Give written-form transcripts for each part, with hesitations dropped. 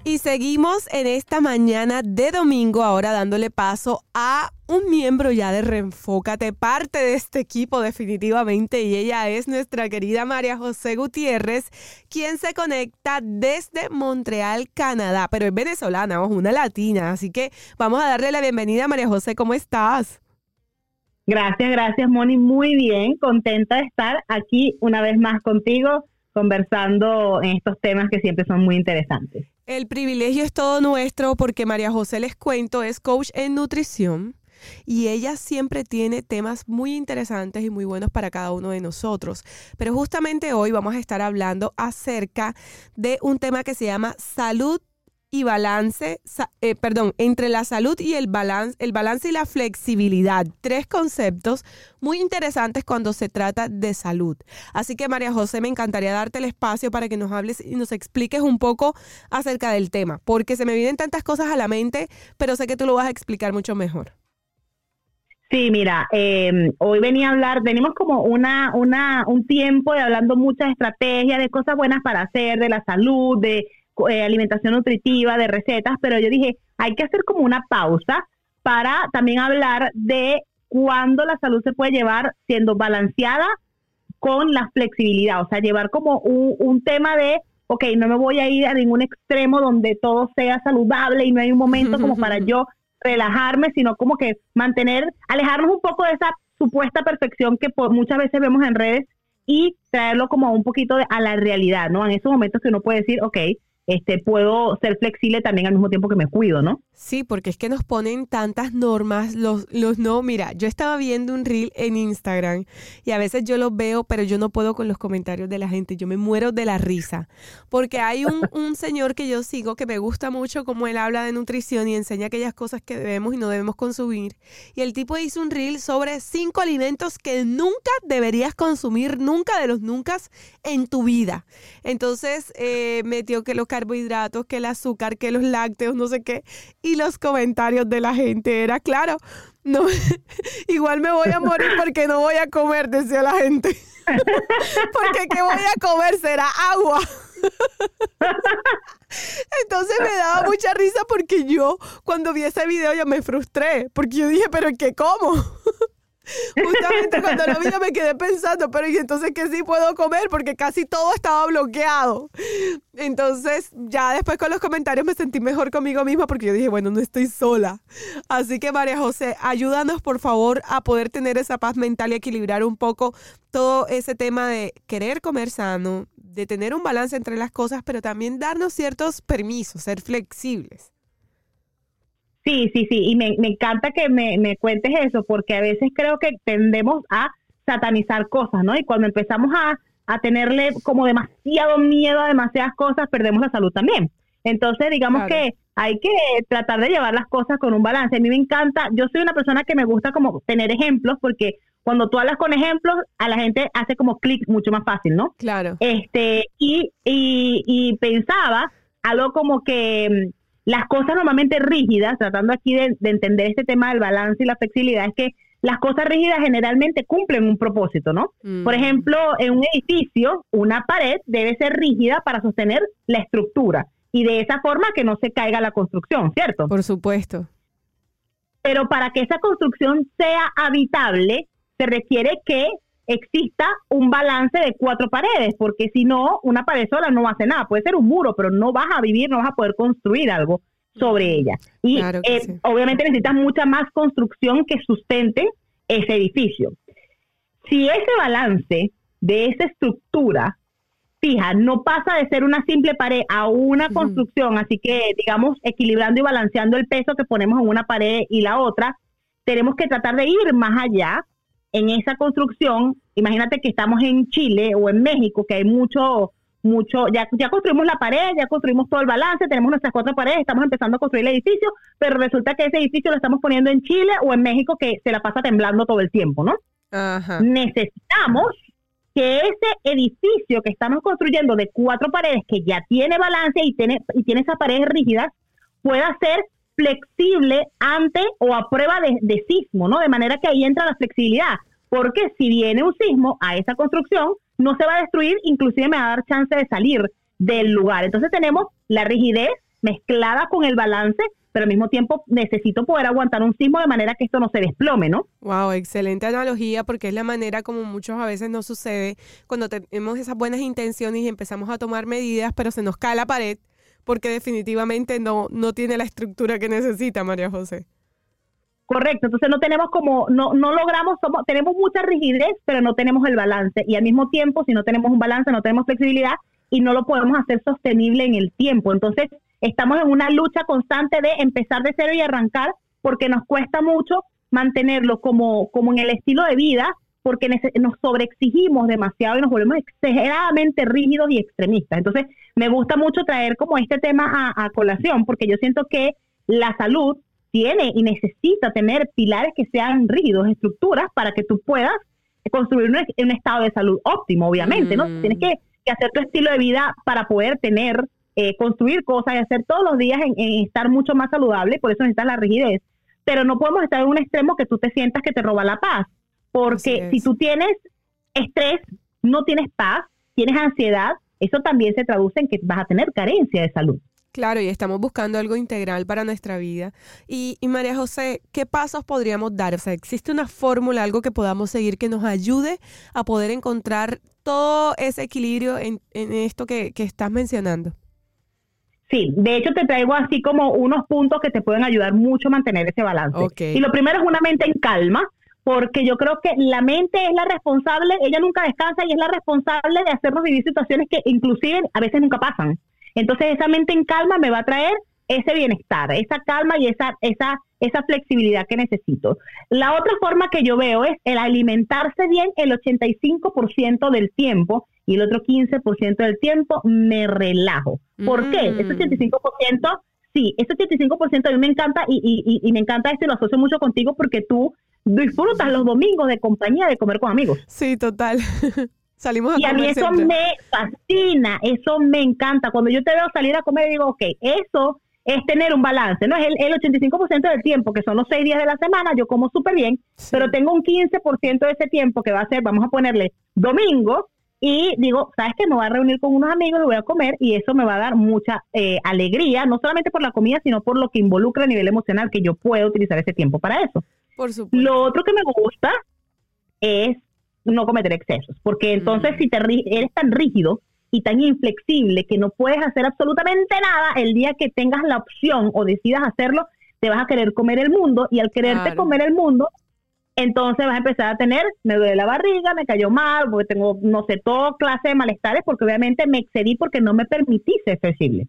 Y seguimos en esta mañana de domingo, ahora dándole paso a un miembro ya de Reenfócate, parte de este equipo definitivamente, y ella es nuestra querida María José Gutiérrez, quien se conecta desde Montreal, Canadá, pero es venezolana, es una latina, así que vamos a darle la bienvenida a María José. ¿Cómo estás? Gracias, Moni. Muy bien, contenta de estar aquí una vez más contigo, conversando en estos temas que siempre son muy interesantes. El privilegio es todo nuestro porque María José, les cuento, es coach en nutrición y ella siempre tiene temas muy interesantes y muy buenos para cada uno de nosotros. Pero justamente hoy vamos a estar hablando acerca de un tema que se llama salud y balance, entre la salud y el balance y la flexibilidad. 3 conceptos muy interesantes cuando se trata de salud. Así que María José, me encantaría darte el espacio para que nos hables y nos expliques un poco acerca del tema, porque se me vienen tantas cosas a la mente, pero sé que tú lo vas a explicar mucho mejor. Sí, mira, hoy venimos como un tiempo de hablando muchas estrategias, de cosas buenas para hacer, de la salud, de alimentación nutritiva, de recetas, pero yo dije, hay que hacer como una pausa para también hablar de cuándo la salud se puede llevar siendo balanceada con la flexibilidad, o sea, llevar como un tema de, ok, no me voy a ir a ningún extremo donde todo sea saludable y no hay un momento como para yo relajarme, sino como que alejarnos un poco de esa supuesta perfección que muchas veces vemos en redes y traerlo como un poquito a la realidad, ¿no? En esos momentos que uno puede decir, ok, puedo ser flexible también al mismo tiempo que me cuido, ¿no? Sí, porque es que nos ponen tantas normas, los no. Mira, yo estaba viendo un reel en Instagram y a veces yo los veo, pero yo no puedo con los comentarios de la gente. Yo me muero de la risa. Porque hay un señor que yo sigo que me gusta mucho cómo él habla de nutrición y enseña aquellas cosas que debemos y no debemos consumir. Y el tipo hizo un reel sobre 5 alimentos que nunca deberías consumir, nunca de los nunca en tu vida. Entonces, metió que los carbohidratos, que el azúcar, que los lácteos, no sé qué. Y los comentarios de la gente era, claro, no, igual me voy a morir porque no voy a comer, decía la gente. Porque ¿qué voy a comer? Será agua. Entonces me daba mucha risa porque yo, cuando vi ese video, ya me frustré. Porque yo dije, ¿pero qué como? Justamente cuando lo vi yo me quedé pensando, pero ¿y entonces qué sí puedo comer? Porque casi todo estaba bloqueado. Entonces ya después con los comentarios me sentí mejor conmigo misma porque yo dije, bueno, no estoy sola. Así que María José, ayúdanos por favor a poder tener esa paz mental y equilibrar un poco todo ese tema de querer comer sano, de tener un balance entre las cosas, pero también darnos ciertos permisos, ser flexibles. Sí, y me encanta que me cuentes eso, porque a veces creo que tendemos a satanizar cosas, ¿no? Y cuando empezamos a tenerle como demasiado miedo a demasiadas cosas, perdemos la salud también. Entonces, digamos que hay que tratar de llevar las cosas con un balance. A mí me encanta, yo soy una persona que me gusta como tener ejemplos, porque cuando tú hablas con ejemplos, a la gente hace como clic mucho más fácil, ¿no? Claro. Y pensaba algo como que las cosas normalmente rígidas, tratando aquí de entender este tema del balance y la flexibilidad, es que las cosas rígidas generalmente cumplen un propósito, ¿no? Por ejemplo, en un edificio, una pared debe ser rígida para sostener la estructura y de esa forma que no se caiga la construcción, ¿cierto? Por supuesto. Pero para que esa construcción sea habitable, se requiere que exista un balance de 4 paredes, porque si no, una pared sola no va a hacer nada. Puede ser un muro, pero no vas a vivir, no vas a poder construir algo sobre ella. Y claro que sí. Obviamente necesitas mucha más construcción que sustente ese edificio. Si ese balance de esa estructura, fija, no pasa de ser una simple pared a una construcción, así que, digamos, equilibrando y balanceando el peso que ponemos en una pared y la otra, tenemos que tratar de ir más allá en esa construcción. Imagínate que estamos en Chile o en México, que hay mucho, ya construimos la pared, ya construimos todo el balance, tenemos nuestras 4 paredes, estamos empezando a construir el edificio, pero resulta que ese edificio lo estamos poniendo en Chile o en México, que se la pasa temblando todo el tiempo, ¿no? Ajá. Necesitamos que ese edificio que estamos construyendo de 4 paredes, que ya tiene balance y tiene esas paredes rígidas, pueda ser flexible ante o a prueba de sismo, ¿no? De manera que ahí entra la flexibilidad, porque si viene un sismo a esa construcción, no se va a destruir, inclusive me va a dar chance de salir del lugar. Entonces tenemos la rigidez mezclada con el balance, pero al mismo tiempo necesito poder aguantar un sismo de manera que esto no se desplome, ¿no? Wow, excelente analogía, porque es la manera como muchos a veces nos sucede cuando tenemos esas buenas intenciones y empezamos a tomar medidas, pero se nos cae la pared porque definitivamente no tiene la estructura que necesita, María José. Correcto, entonces no tenemos no logramos, tenemos mucha rigidez, pero no tenemos el balance, y al mismo tiempo, si no tenemos un balance, no tenemos flexibilidad y no lo podemos hacer sostenible en el tiempo. Entonces estamos en una lucha constante de empezar de cero y arrancar, porque nos cuesta mucho mantenerlo como en el estilo de vida, porque nos sobreexigimos demasiado y nos volvemos exageradamente rígidos y extremistas. Entonces me gusta mucho traer como este tema a colación, porque yo siento que la salud tiene y necesita tener pilares que sean rígidos, estructuras, para que tú puedas construir un estado de salud óptimo, obviamente, ¿no? Tienes que hacer tu estilo de vida para poder tener, construir cosas y hacer todos los días en estar mucho más saludable, por eso necesitas la rigidez. Pero no podemos estar en un extremo que tú te sientas que te roba la paz, porque si tú tienes estrés, no tienes paz, tienes ansiedad, eso también se traduce en que vas a tener carencia de salud. Claro, y estamos buscando algo integral para nuestra vida. Y María José, ¿qué pasos podríamos dar? O sea, ¿existe una fórmula, algo que podamos seguir que nos ayude a poder encontrar todo ese equilibrio en esto que estás mencionando? Sí, de hecho te traigo así como unos puntos que te pueden ayudar mucho a mantener ese balance. Okay. Y lo primero es una mente en calma, porque yo creo que la mente es la responsable, ella nunca descansa y es la responsable de hacernos vivir situaciones que inclusive a veces nunca pasan. Entonces esa mente en calma me va a traer ese bienestar, esa calma y esa flexibilidad que necesito. La otra forma que yo veo es el alimentarse bien el 85% del tiempo, y el otro 15% del tiempo me relajo. ¿Por qué? Ese 85%, sí, ese 85% a mí me encanta y me encanta esto y lo asocio mucho contigo porque tú disfrutas los domingos de compañía, de comer con amigos. Sí, total. Salimos a comer. Y a mí eso siempre me fascina, eso me encanta. Cuando yo te veo salir a comer, digo, ok, eso es tener un balance, ¿no? Es el 85% del tiempo, que son los 6 días de la semana, yo como súper bien, sí, pero tengo un 15% de ese tiempo que va a ser, vamos a ponerle domingo, y digo, ¿sabes qué? Me voy a reunir con unos amigos y voy a comer, y eso me va a dar mucha alegría, no solamente por la comida, sino por lo que involucra a nivel emocional, que yo puedo utilizar ese tiempo para eso. Por supuesto. Lo otro que me gusta es no cometer excesos, porque entonces si eres tan rígido y tan inflexible que no puedes hacer absolutamente nada, el día que tengas la opción o decidas hacerlo, te vas a querer comer el mundo, y al quererte comer el mundo, entonces vas a empezar a tener, me duele la barriga, me cayó mal, porque tengo, no sé, toda clase de malestares, porque obviamente me excedí porque no me permití ser flexible.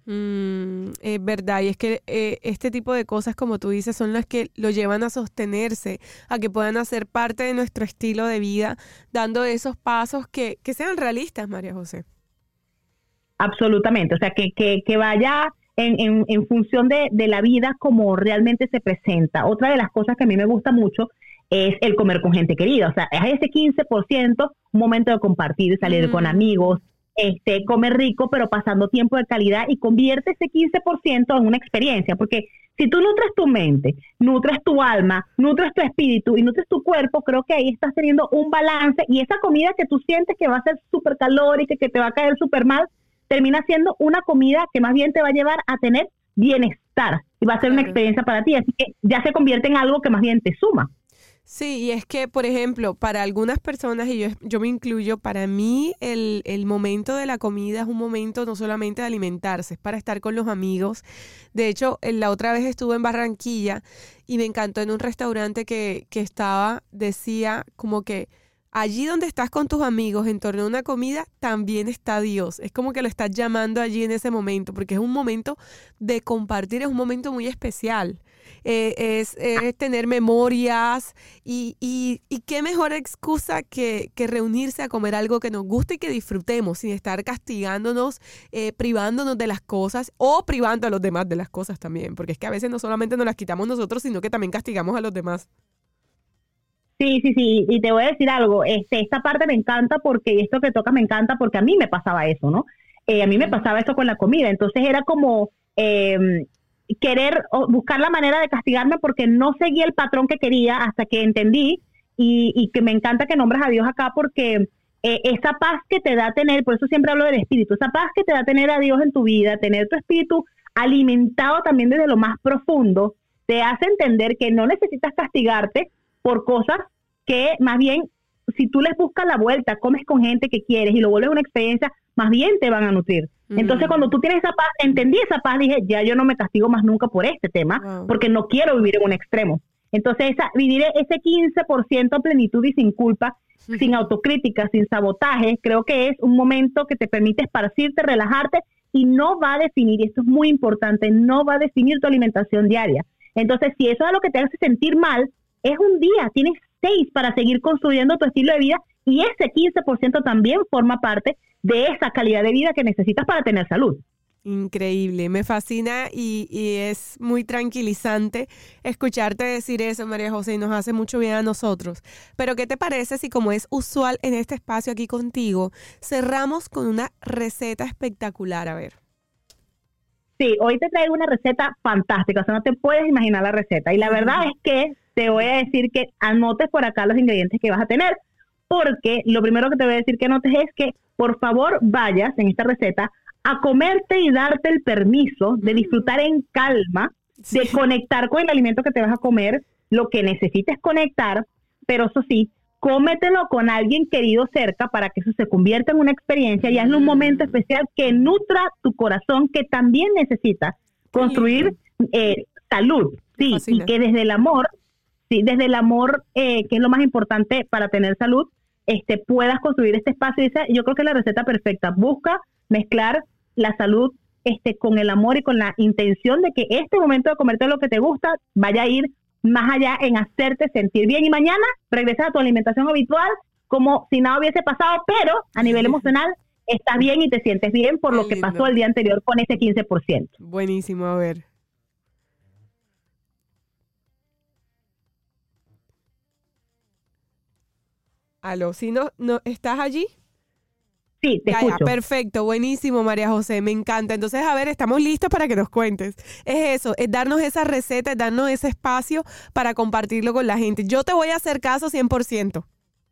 Es verdad, y es que este tipo de cosas, como tú dices, son las que lo llevan a sostenerse, a que puedan hacer parte de nuestro estilo de vida, dando esos pasos que sean realistas, María José. Absolutamente, o sea, que vaya en función de la vida como realmente se presenta. Otra de las cosas que a mí me gusta mucho es el comer con gente querida, o sea, es ese 15%, un momento de compartir, salir con amigos, comer rico, pero pasando tiempo de calidad, y convierte ese 15% en una experiencia, porque si tú nutres tu mente, nutres tu alma, nutres tu espíritu y nutres tu cuerpo, creo que ahí estás teniendo un balance, y esa comida que tú sientes que va a ser súper calórica, que te va a caer súper mal, termina siendo una comida que más bien te va a llevar a tener bienestar y va a ser una experiencia para ti, así que ya se convierte en algo que más bien te suma. Sí, y es que, por ejemplo, para algunas personas, y yo me incluyo, para mí el momento de la comida es un momento no solamente de alimentarse, es para estar con los amigos. De hecho, la otra vez estuve en Barranquilla y me encantó en un restaurante que decía como que allí donde estás con tus amigos en torno a una comida, también está Dios. Es como que lo estás llamando allí en ese momento, porque es un momento de compartir, es un momento muy especial. Es tener memorias y qué mejor excusa que reunirse a comer algo que nos guste y que disfrutemos sin estar castigándonos, privándonos de las cosas o privando a los demás de las cosas también, porque es que a veces no solamente nos las quitamos nosotros, sino que también castigamos a los demás. Sí, y te voy a decir algo, esta parte me encanta porque, y esto que toca me encanta porque a mí me pasaba eso, ¿no? A mí me pasaba eso con la comida, entonces era como querer o buscar la manera de castigarme porque no seguía el patrón que quería, hasta que entendí, y que me encanta que nombres a Dios acá, porque esa paz que te da tener, por eso siempre hablo del espíritu, esa paz que te da tener a Dios en tu vida, tener tu espíritu alimentado también desde lo más profundo, te hace entender que no necesitas castigarte por cosas que más bien, si tú les buscas la vuelta, comes con gente que quieres y lo vuelves una experiencia, más bien te van a nutrir. Entonces, cuando tú tienes esa paz, entendí esa paz, dije, ya yo no me castigo más nunca por este tema, porque no quiero vivir en un extremo. Entonces, vivir ese 15% a plenitud y sin culpa, sin autocrítica, sin sabotaje, creo que es un momento que te permite esparcirte, relajarte y no va a definir, y esto es muy importante, no va a definir tu alimentación diaria. Entonces, si eso es lo que te hace sentir mal, es un día, tienes 6 para seguir construyendo tu estilo de vida y ese 15% también forma parte de esa calidad de vida que necesitas para tener salud. Increíble, me fascina y es muy tranquilizante escucharte decir eso, María José, y nos hace mucho bien a nosotros. Pero ¿qué te parece si, como es usual en este espacio aquí contigo, cerramos con una receta espectacular? A ver. Sí, hoy te traigo una receta fantástica, o sea, no te puedes imaginar la receta. Y la verdad es que te voy a decir que anotes por acá los ingredientes que vas a tener, porque lo primero que te voy a decir que anotes es que, por favor, vayas en esta receta a comerte y darte el permiso de disfrutar en calma, de conectar con el alimento que te vas a comer, lo que necesites conectar, pero eso sí, cómetelo con alguien querido cerca para que eso se convierta en una experiencia y hazle un momento especial que nutra tu corazón, que también necesita construir salud, sí, y que desde el amor, que es lo más importante para tener salud, puedas construir este espacio. Yo creo que es la receta perfecta. Busca mezclar la salud con el amor y con la intención de que este momento de comerte lo que te gusta vaya a ir más allá en hacerte sentir bien. Y mañana regresas a tu alimentación habitual como si nada hubiese pasado, pero a nivel emocional estás bien y te sientes bien por lo que pasó el día anterior con ese 15%. Buenísimo, a ver. Aló, ¿sí no estás allí? Sí, te escucho. Perfecto, buenísimo, María José, me encanta. Entonces, a ver, estamos listos para que nos cuentes. Es eso, es darnos esa receta, es darnos ese espacio para compartirlo con la gente. Yo te voy a hacer caso 100%.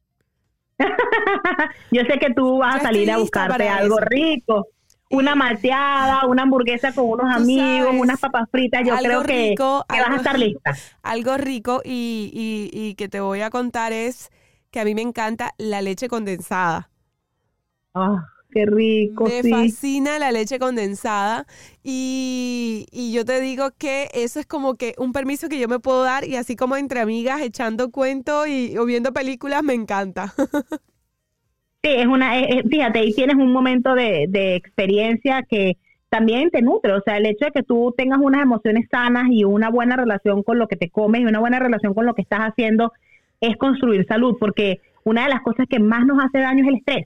Yo sé que tú vas a salir a buscarte algo rico. Una malteada, una hamburguesa con unos amigos, unas papas fritas. Yo creo que vas a estar lista. Algo rico y que te voy a contar es que a mí me encanta la leche condensada. ¡Ah, qué rico! Me fascina la leche condensada y yo te digo que eso es como que un permiso que yo me puedo dar y así como entre amigas echando cuentos o viendo películas me encanta. Sí, fíjate, ahí tienes un momento de experiencia que también te nutre. O sea, el hecho de que tú tengas unas emociones sanas y una buena relación con lo que te comes y una buena relación con lo que estás haciendo es construir salud, porque una de las cosas que más nos hace daño es el estrés.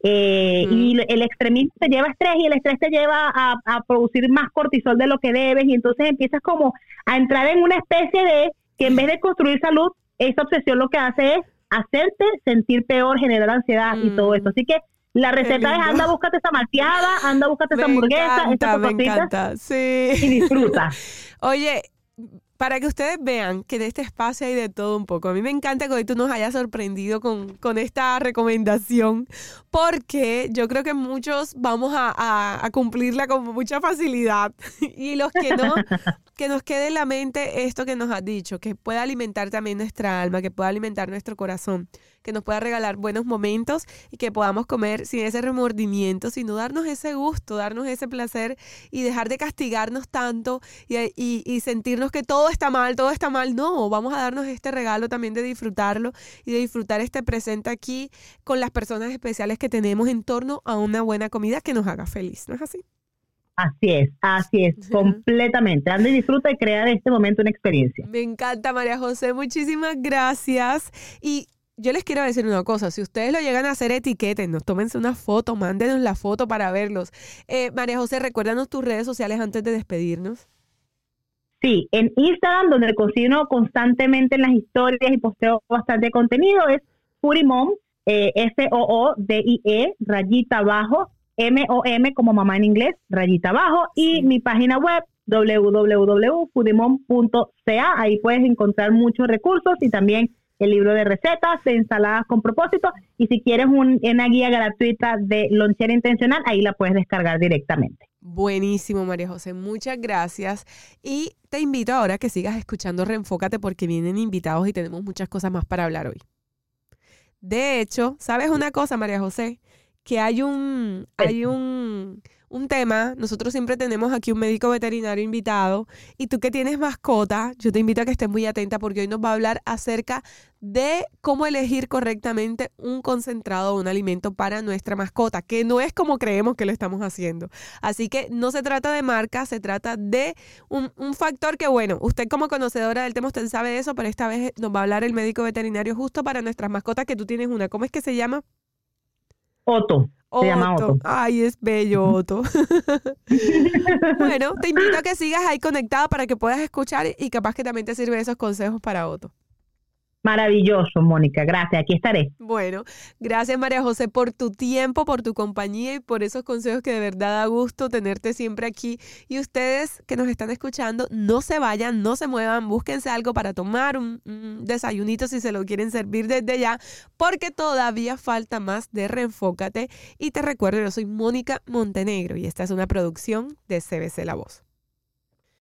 Y el extremismo te lleva a estrés y el estrés te lleva a producir más cortisol de lo que debes y entonces empiezas como a entrar en una especie de que en vez de construir salud, esa obsesión lo que hace es hacerte sentir peor, generar ansiedad y todo eso. Así que la receta es anda, búscate esa malteada, anda, búscate esa hamburguesa, esta papacita sí. Y disfruta. Oye, para que ustedes vean que de este espacio hay de todo un poco. A mí me encanta que hoy tú nos hayas sorprendido con esta recomendación, porque yo creo que muchos vamos a cumplirla con mucha facilidad. Y los que no, que nos quede en la mente esto que nos has dicho, que pueda alimentar también nuestra alma, que pueda alimentar nuestro corazón, que nos pueda regalar buenos momentos y que podamos comer sin ese remordimiento, sino darnos ese gusto, darnos ese placer y dejar de castigarnos tanto y sentirnos que todo está mal. No, vamos a darnos este regalo también de disfrutarlo y de disfrutar este presente aquí con las personas especiales que tenemos en torno a una buena comida que nos haga feliz, ¿no es así? Así es, completamente. Anda y disfruta y crea de este momento una experiencia. Me encanta, María José, muchísimas gracias. Y yo les quiero decir una cosa, si ustedes lo llegan a hacer, etiquétennos, tómense una foto, mándenos la foto para verlos. María José, recuérdanos tus redes sociales antes de despedirnos. Sí, en Instagram, donde cocino constantemente en las historias y posteo bastante contenido, es FoodieMom, FOODIE, rayita abajo, MOM como mamá en inglés, rayita abajo, y mi página web, www.foodiemom.ca. Ahí puedes encontrar muchos recursos y también el libro de recetas de ensaladas con propósito, y si quieres una guía gratuita de lonchera intencional, ahí la puedes descargar directamente. Buenísimo, María José, muchas gracias. Y te invito ahora a que sigas escuchando Reenfócate porque vienen invitados y tenemos muchas cosas más para hablar hoy. De hecho, ¿sabes una cosa, María José? Que hay un tema, nosotros siempre tenemos aquí un médico veterinario invitado y tú que tienes mascota, yo te invito a que estés muy atenta porque hoy nos va a hablar acerca de cómo elegir correctamente un concentrado o un alimento para nuestra mascota, que no es como creemos que lo estamos haciendo. Así que no se trata de marca, se trata de un factor que, bueno, usted como conocedora del tema, usted sabe de eso, pero esta vez nos va a hablar el médico veterinario justo para nuestras mascotas, que tú tienes una. ¿Cómo es que se llama? Otto. Se llama Otto. Ay, es bello, Otto. Bueno, te invito a que sigas ahí conectado para que puedas escuchar y capaz que también te sirven esos consejos para Otto. Maravilloso, Mónica. Gracias. Aquí estaré. Bueno, gracias, María José, por tu tiempo, por tu compañía y por esos consejos que de verdad da gusto tenerte siempre aquí. Y ustedes que nos están escuchando, no se vayan, no se muevan, búsquense algo para tomar, un desayunito si se lo quieren servir desde ya, porque todavía falta más de Reenfócate. Y te recuerdo, yo soy Mónica Montenegro y esta es una producción de CBC La Voz.